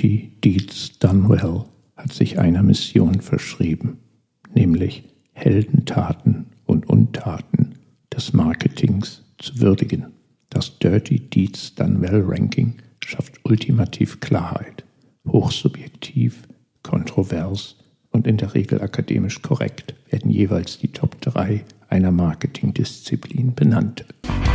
Dirty Deeds Done Well hat sich einer Mission verschrieben, nämlich Heldentaten und Untaten des Marketings zu würdigen. Das Dirty Deeds Done Well Ranking schafft ultimativ Klarheit, hochsubjektiv, kontrovers und in der Regel akademisch korrekt werden jeweils die Top 3 einer Marketingdisziplin benannt.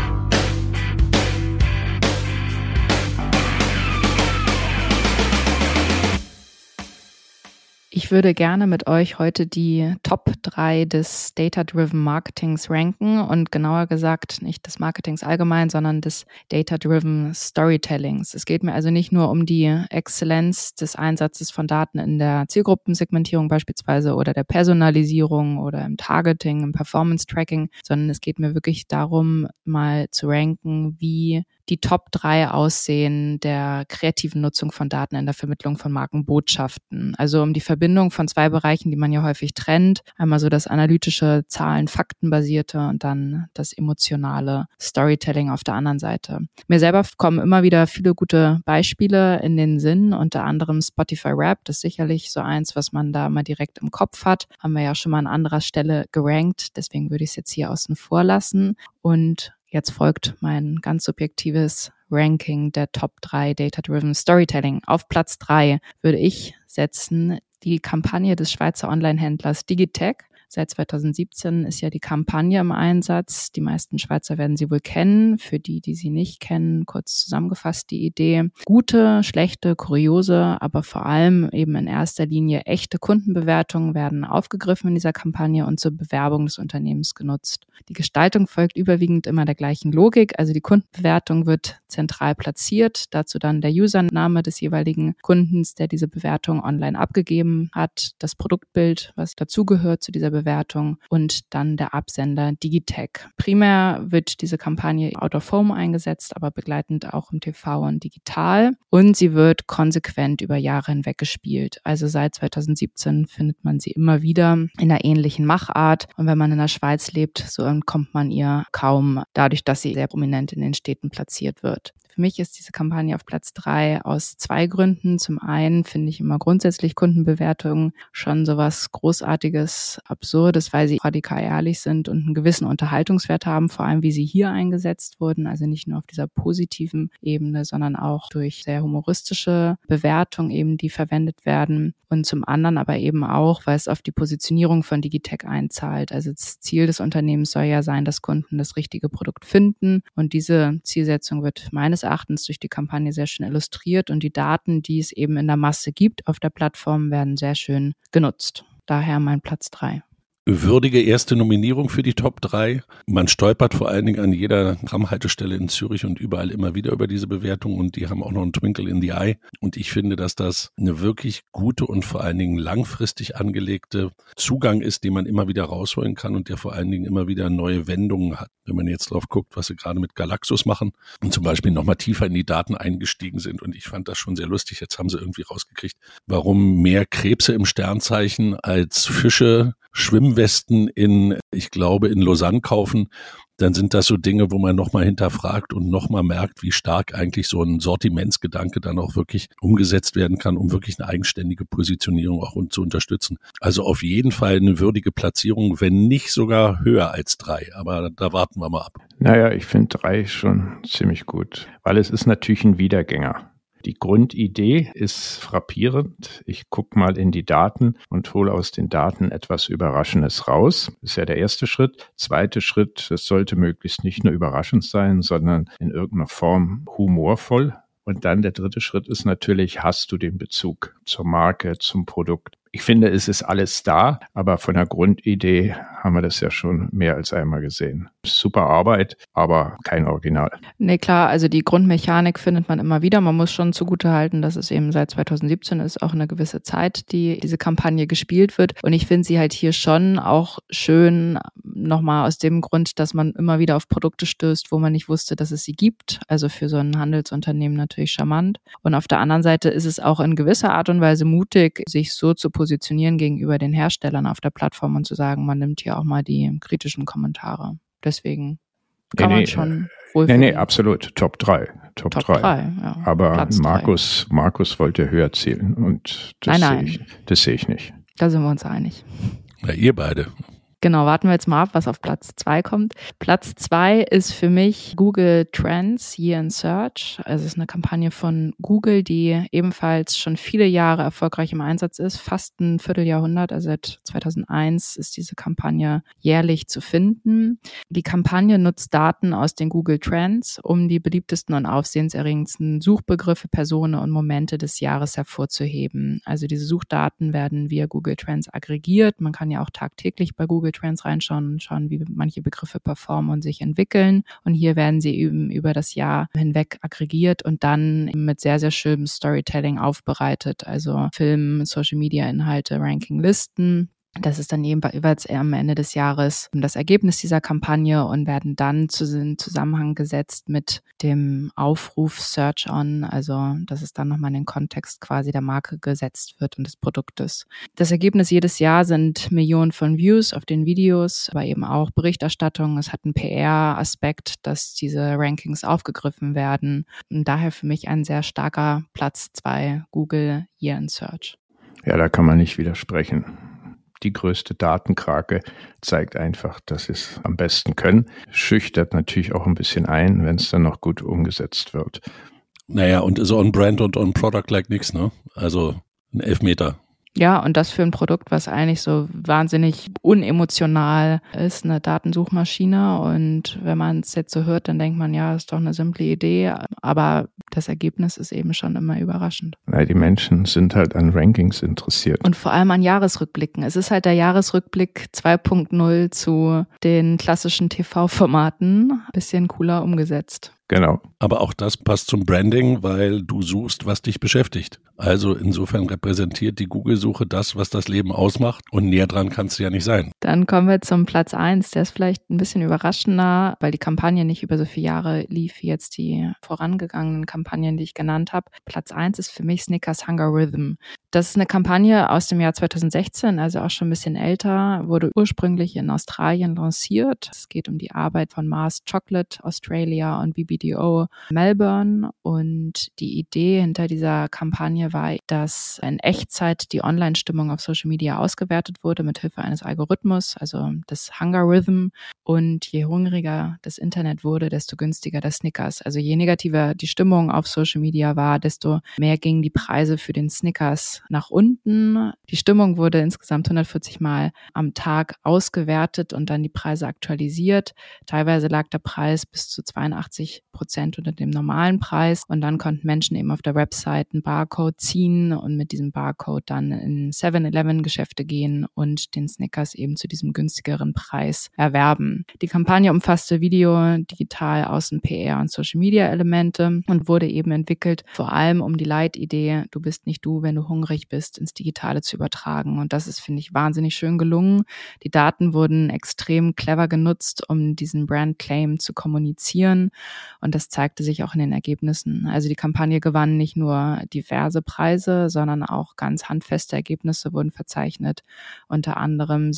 Ich würde gerne mit euch heute die Top 3 des Data-Driven Marketings ranken und genauer gesagt nicht des Marketings allgemein, sondern des Data-Driven Storytellings. Es geht mir also nicht nur um die Exzellenz des Einsatzes von Daten in der Zielgruppensegmentierung beispielsweise oder der Personalisierung oder im Targeting, im Performance-Tracking, sondern es geht mir wirklich darum, mal zu ranken, wie die Top 3 aussehen der kreativen Nutzung von Daten in der Vermittlung von Markenbotschaften. Also um die Verbindung von zwei Bereichen, die man ja häufig trennt. Einmal so das analytische, Zahlen-Fakten-basierte und dann das emotionale Storytelling auf der anderen Seite. Mir selber kommen immer wieder viele gute Beispiele in den Sinn, unter anderem Spotify Rap. Das ist sicherlich so eins, was man da mal direkt im Kopf hat. Haben wir ja schon mal an anderer Stelle gerankt. Deswegen würde ich es jetzt hier außen vor lassen. Und jetzt folgt mein ganz subjektives Ranking der Top 3 Data-Driven Storytelling. Auf Platz 3 würde ich setzen die Kampagne des Schweizer Online-Händlers Digitec. Seit 2017 ist ja die Kampagne im Einsatz. Die meisten Schweizer werden sie wohl kennen. Für die, die sie nicht kennen, kurz zusammengefasst die Idee. Gute, schlechte, kuriose, aber vor allem eben in erster Linie echte Kundenbewertungen werden aufgegriffen in dieser Kampagne und zur Bewerbung des Unternehmens genutzt. Die Gestaltung folgt überwiegend immer der gleichen Logik. Also die Kundenbewertung wird zentral platziert. Dazu dann der Username des jeweiligen Kundens, der diese Bewertung online abgegeben hat. Das Produktbild, was dazugehört zu dieser Bewertung und dann der Absender Digitec. Primär wird diese Kampagne out of home eingesetzt, aber begleitend auch im TV und digital. Und sie wird konsequent über Jahre hinweg gespielt. Also seit 2017 findet man sie immer wieder in einer ähnlichen Machart. Und wenn man in der Schweiz lebt, so entkommt man ihr kaum dadurch, dass sie sehr prominent in den Städten platziert wird. Für mich ist diese Kampagne auf Platz 3 aus 2 Gründen. Zum einen finde ich immer grundsätzlich Kundenbewertungen schon sowas Großartiges, Absurdes, weil sie radikal ehrlich sind und einen gewissen Unterhaltungswert haben, vor allem wie sie hier eingesetzt wurden. Also nicht nur auf dieser positiven Ebene, sondern auch durch sehr humoristische Bewertungen eben, die verwendet werden. Und zum anderen aber eben auch, weil es auf die Positionierung von Digitec einzahlt. Also das Ziel des Unternehmens soll ja sein, dass Kunden das richtige Produkt finden. Und diese Zielsetzung wird meines Erachtens durch die Kampagne sehr schön illustriert und die Daten, die es eben in der Masse gibt auf der Plattform, werden sehr schön genutzt. Daher mein Platz 3. Würdige erste Nominierung für die Top 3. Man stolpert vor allen Dingen an jeder Tramhaltestelle in Zürich und überall immer wieder über diese Bewertung und die haben auch noch einen Twinkle in the Eye. Und ich finde, dass das eine wirklich gute und vor allen Dingen langfristig angelegte Zugang ist, den man immer wieder rausholen kann und der vor allen Dingen immer wieder neue Wendungen hat. Wenn man jetzt drauf guckt, was sie gerade mit Galaxus machen und zum Beispiel nochmal tiefer in die Daten eingestiegen sind. Und ich fand das schon sehr lustig. Jetzt haben sie irgendwie rausgekriegt, warum mehr Krebse im Sternzeichen als Fische Schwimmwesten in Lausanne kaufen, dann sind das so Dinge, wo man nochmal hinterfragt und nochmal merkt, wie stark eigentlich so ein Sortimentsgedanke dann auch wirklich umgesetzt werden kann, um wirklich eine eigenständige Positionierung auch zu unterstützen. Also auf jeden Fall eine würdige Platzierung, wenn nicht sogar höher als 3. Aber da warten wir mal ab. Naja, ich finde 3 schon ziemlich gut, weil es ist natürlich ein Wiedergänger. Die Grundidee ist frappierend. Ich gucke mal in die Daten und hole aus den Daten etwas Überraschendes raus. Das ist ja der erste Schritt. Zweiter Schritt, es sollte möglichst nicht nur überraschend sein, sondern in irgendeiner Form humorvoll. Und dann der dritte Schritt ist natürlich, hast du den Bezug zur Marke, zum Produkt? Ich finde, es ist alles da, aber von der Grundidee haben wir das ja schon mehr als einmal gesehen. Super Arbeit, aber kein Original. Nee, klar, also die Grundmechanik findet man immer wieder. Man muss schon zugutehalten, dass es eben seit 2017 ist, auch eine gewisse Zeit, die diese Kampagne gespielt wird. Und ich finde sie halt hier schon auch schön, nochmal aus dem Grund, dass man immer wieder auf Produkte stößt, wo man nicht wusste, dass es sie gibt. Also für so ein Handelsunternehmen natürlich charmant. Und auf der anderen Seite ist es auch in gewisser Art und Weise mutig, sich so zu positionieren gegenüber den Herstellern auf der Plattform und zu sagen, man nimmt hier auch mal die kritischen Kommentare. Deswegen kann man schon wohl. Nee, absolut. Top 3. Top 3. Ja. Aber Platz Markus wollte höher zählen und das sehe ich nicht. Da sind wir uns einig. Ja, ihr beide. Genau, warten wir jetzt mal ab, was auf Platz 2 kommt. Platz 2 ist für mich Google Trends Year in Search. Also es ist eine Kampagne von Google, die ebenfalls schon viele Jahre erfolgreich im Einsatz ist. Fast ein Vierteljahrhundert, also seit 2001 ist diese Kampagne jährlich zu finden. Die Kampagne nutzt Daten aus den Google Trends, um die beliebtesten und aufsehenserregendsten Suchbegriffe, Personen und Momente des Jahres hervorzuheben. Also diese Suchdaten werden via Google Trends aggregiert. Man kann ja auch tagtäglich bei Google Trends reinschauen und schauen, wie manche Begriffe performen und sich entwickeln. Und hier werden sie eben über das Jahr hinweg aggregiert und dann mit sehr, sehr schönem Storytelling aufbereitet. Also Film, Social-Media-Inhalte, Ranking-Listen. Das ist dann jeweils am Ende des Jahres das Ergebnis dieser Kampagne und werden dann in Zusammenhang gesetzt mit dem Aufruf Search On, also dass es dann nochmal in den Kontext quasi der Marke gesetzt wird und des Produktes. Das Ergebnis jedes Jahr sind Millionen von Views auf den Videos, aber eben auch Berichterstattung. Es hat einen PR-Aspekt, dass diese Rankings aufgegriffen werden. Und daher für mich ein sehr starker Platz 2 Google Year in Search. Ja, da kann man nicht widersprechen. Die größte Datenkrake zeigt einfach, dass sie es am besten können. Schüchtert natürlich auch ein bisschen ein, wenn es dann noch gut umgesetzt wird. Naja, und so on Brand und on Product like nix, ne? Also ein Elfmeter. Ja, und das für ein Produkt, was eigentlich so wahnsinnig unemotional ist, eine Datensuchmaschine. Und wenn man es jetzt so hört, dann denkt man, ja, ist doch eine simple Idee. Aber das Ergebnis ist eben schon immer überraschend. Weil die Menschen sind halt an Rankings interessiert. Und vor allem an Jahresrückblicken. Es ist halt der Jahresrückblick 2.0 zu den klassischen TV-Formaten. Bisschen cooler umgesetzt. Genau. Aber auch das passt zum Branding, weil du suchst, was dich beschäftigt. Also insofern repräsentiert die Google-Suche das, was das Leben ausmacht und näher dran kannst du ja nicht sein. Dann kommen wir zum Platz 1. Der ist vielleicht ein bisschen überraschender, weil die Kampagne nicht über so viele Jahre lief wie jetzt die vorangegangenen Kampagnen, die ich genannt habe. Platz 1 ist für mich Snickers Hunger Rhythm. Das ist eine Kampagne aus dem Jahr 2016, also auch schon ein bisschen älter, wurde ursprünglich in Australien lanciert. Es geht um die Arbeit von Mars Chocolate Australia und BBDO Melbourne. Und die Idee hinter dieser Kampagne war, dass in Echtzeit die Online-Stimmung auf Social Media ausgewertet wurde mit Hilfe eines Algorithmus, also das Hunger Rhythm. Und je hungriger das Internet wurde, desto günstiger der Snickers. Also je negativer die Stimmung auf Social Media war, desto mehr gingen die Preise für den Snickers nach unten. Die Stimmung wurde insgesamt 140 Mal am Tag ausgewertet und dann die Preise aktualisiert. Teilweise lag der Preis bis zu 82% unter dem normalen Preis und dann konnten Menschen eben auf der Website einen Barcode ziehen und mit diesem Barcode dann in 7-Eleven-Geschäfte gehen und den Snickers eben zu diesem günstigeren Preis erwerben. Die Kampagne umfasste Video, Digital, Außen-, PR und Social-Media-Elemente und wurde eben entwickelt, vor allem um die Leitidee, du bist nicht du, wenn du hungrig bist, ins Digitale zu übertragen. Und das ist, finde ich, wahnsinnig schön gelungen. Die Daten wurden extrem clever genutzt, um diesen Brand-Claim zu kommunizieren. Und das zeigte sich auch in den Ergebnissen. Also die Kampagne gewann nicht nur diverse Preise, sondern auch ganz handfeste Ergebnisse wurden verzeichnet. Unter anderem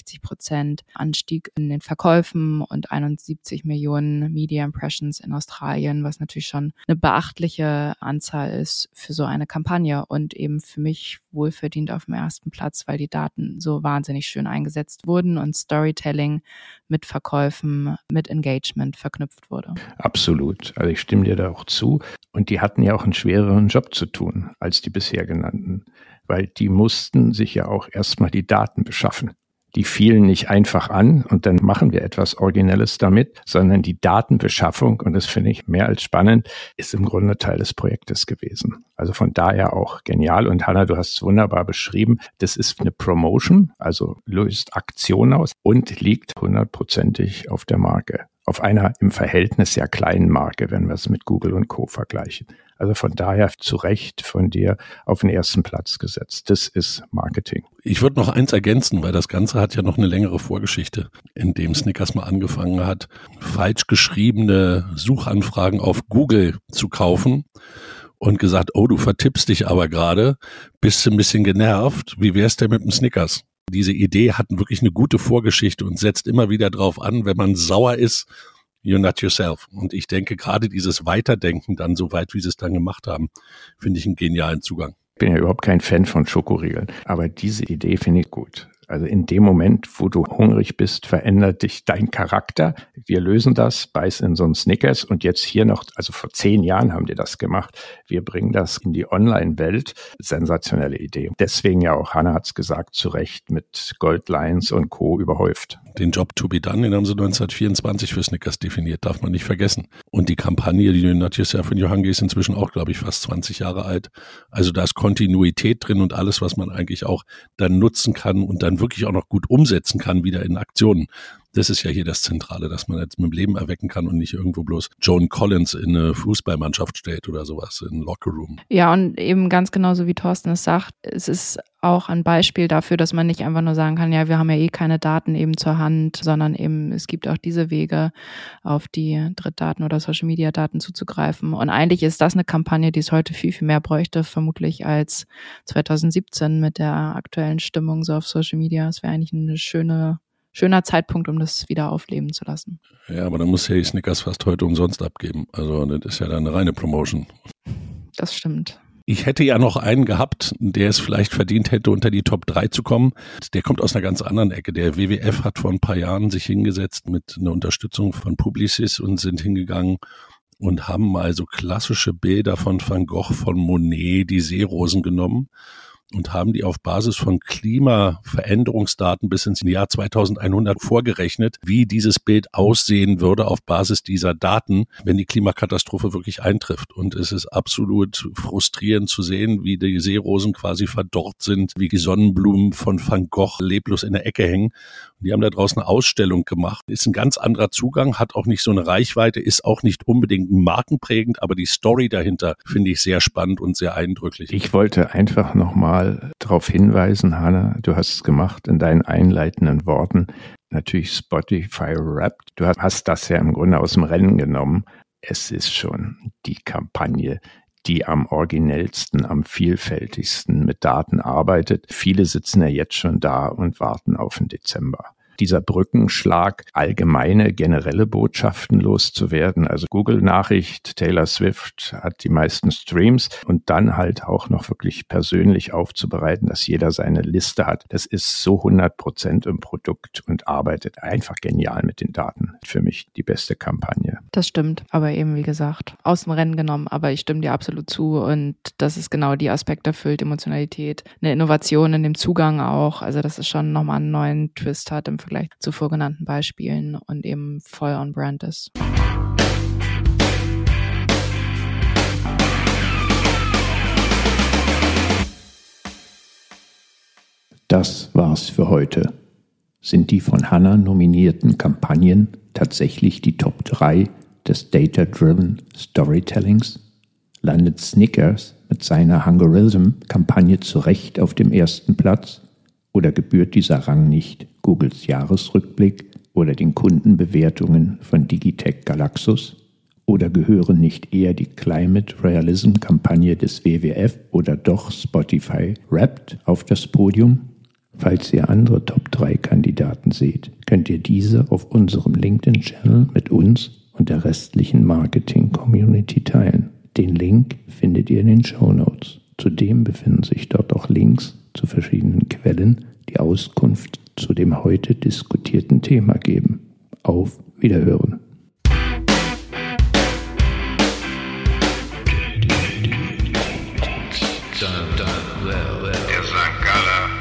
67% Anstieg in den Verkäufen und 71 Millionen Media Impressions in Australien, was natürlich schon eine beachtliche Anzahl ist für so eine Kampagne und eben für mich wohlverdient auf dem ersten Platz, weil die Daten so wahnsinnig schön eingesetzt wurden und Storytelling mit Verkäufen, mit Engagement verknüpft wurde. Absolut. Also ich stimme dir da auch zu. Und die hatten ja auch einen schwereren Job zu tun als die bisher genannten, weil die mussten sich ja auch erstmal die Daten beschaffen. Die fielen nicht einfach an und dann machen wir etwas Originelles damit, sondern die Datenbeschaffung, und das finde ich mehr als spannend, ist im Grunde Teil des Projektes gewesen. Also von daher auch genial. Und Hannah, du hast es wunderbar beschrieben. Das ist eine Promotion, also löst Aktion aus und liegt 100%ig auf der Marke. Auf einer im Verhältnis sehr kleinen Marke, wenn wir es mit Google und Co. vergleichen. Also von daher zu Recht von dir auf den ersten Platz gesetzt. Das ist Marketing. Ich würde noch eins ergänzen, weil das Ganze hat ja noch eine längere Vorgeschichte, in dem Snickers mal angefangen hat, falsch geschriebene Suchanfragen auf Google zu kaufen und gesagt, oh, du vertippst dich aber gerade, bist du ein bisschen genervt, wie wär's denn mit dem Snickers? Diese Idee hat wirklich eine gute Vorgeschichte und setzt immer wieder drauf an, wenn man sauer ist, You're not yourself. Und ich denke, gerade dieses Weiterdenken dann so weit, wie sie es dann gemacht haben, finde ich einen genialen Zugang. Ich bin ja überhaupt kein Fan von Schokoriegeln, aber diese Idee finde ich gut. Also in dem Moment, wo du hungrig bist, verändert dich dein Charakter. Wir lösen das, beiß in so einen Snickers und jetzt hier noch, also vor 10 Jahren haben die das gemacht. Wir bringen das in die Online-Welt. Sensationelle Idee. Deswegen ja auch, Hannah hat es gesagt, zu Recht mit Goldlines und Co. überhäuft. Den Job to be done, den haben sie 1924 für Snickers definiert, darf man nicht vergessen. Und die Kampagne, die Not Yourself in Your Hungry, ist inzwischen auch, glaube ich, fast 20 Jahre alt. Also da ist Kontinuität drin und alles, was man eigentlich auch dann nutzen kann und dann wirklich auch noch gut umsetzen kann, wieder in Aktionen. Das ist ja hier das Zentrale, dass man jetzt mit dem Leben erwecken kann und nicht irgendwo bloß Joan Collins in eine Fußballmannschaft stellt oder sowas in Lockerroom. Ja, und eben ganz genauso wie Thorsten es sagt, es ist auch ein Beispiel dafür, dass man nicht einfach nur sagen kann, ja, wir haben ja eh keine Daten eben zur Hand, sondern eben es gibt auch diese Wege, auf die Drittdaten oder Social-Media-Daten zuzugreifen. Und eigentlich ist das eine Kampagne, die es heute viel, viel mehr bräuchte, vermutlich als 2017 mit der aktuellen Stimmung so auf Social Media. Es wäre eigentlich ein schöner Zeitpunkt, um das wieder aufleben zu lassen. Ja, aber dann muss ja die Snickers fast heute umsonst abgeben. Also das ist ja dann eine reine Promotion. Das stimmt. Ich hätte ja noch einen gehabt, der es vielleicht verdient hätte, unter die Top 3 zu kommen. Der kommt aus einer ganz anderen Ecke. Der WWF hat vor ein paar Jahren sich hingesetzt mit einer Unterstützung von Publicis und sind hingegangen und haben mal so klassische Bilder von Van Gogh, von Monet, die Seerosen genommen und haben die auf Basis von Klimaveränderungsdaten bis ins Jahr 2100 vorgerechnet, wie dieses Bild aussehen würde auf Basis dieser Daten, wenn die Klimakatastrophe wirklich eintrifft. Und es ist absolut frustrierend zu sehen, wie die Seerosen quasi verdorrt sind, wie die Sonnenblumen von Van Gogh leblos in der Ecke hängen. Und die haben da draußen eine Ausstellung gemacht. Ist ein ganz anderer Zugang, hat auch nicht so eine Reichweite, ist auch nicht unbedingt markenprägend, aber die Story dahinter finde ich sehr spannend und sehr eindrücklich. Ich wollte einfach nochmal darauf hinweisen, Hannah, du hast es gemacht in deinen einleitenden Worten, natürlich Spotify Wrapped. Du hast das ja im Grunde aus dem Rennen genommen. Es ist schon die Kampagne, die am originellsten, am vielfältigsten mit Daten arbeitet. Viele sitzen ja jetzt schon da und warten auf den Dezember. Dieser Brückenschlag, allgemeine, generelle Botschaften loszuwerden. Also Google-Nachricht, Taylor Swift hat die meisten Streams und dann halt auch noch wirklich persönlich aufzubereiten, dass jeder seine Liste hat. Das ist so 100% im Produkt und arbeitet einfach genial mit den Daten. Für mich die beste Kampagne. Das stimmt, aber eben wie gesagt, aus dem Rennen genommen, aber ich stimme dir absolut zu und das ist genau die Aspekte erfüllt, Emotionalität, eine Innovation in dem Zugang auch, also dass es schon nochmal einen neuen Twist hat im Vergleich zu vorgenannten Beispielen und eben voll on brand ist. Das war's für heute. Sind die von Hannah nominierten Kampagnen tatsächlich die Top 3 des Data-Driven Storytellings? Landet Snickers mit seiner Hungerism-Kampagne zu Recht auf dem ersten Platz? Oder gebührt dieser Rang nicht Googles Jahresrückblick oder den Kundenbewertungen von Digitech Galaxus? Oder gehören nicht eher die Climate Realism-Kampagne des WWF oder doch Spotify Wrapped auf das Podium? Falls ihr andere Top-3-Kandidaten seht, könnt ihr diese auf unserem LinkedIn-Channel mit uns und der restlichen Marketing-Community teilen. Den Link findet ihr in den Shownotes. Zudem befinden sich dort auch Links zu verschiedenen Quellen, die Auskunft zu dem heute diskutierten Thema geben. Auf Wiederhören. Der St. Galler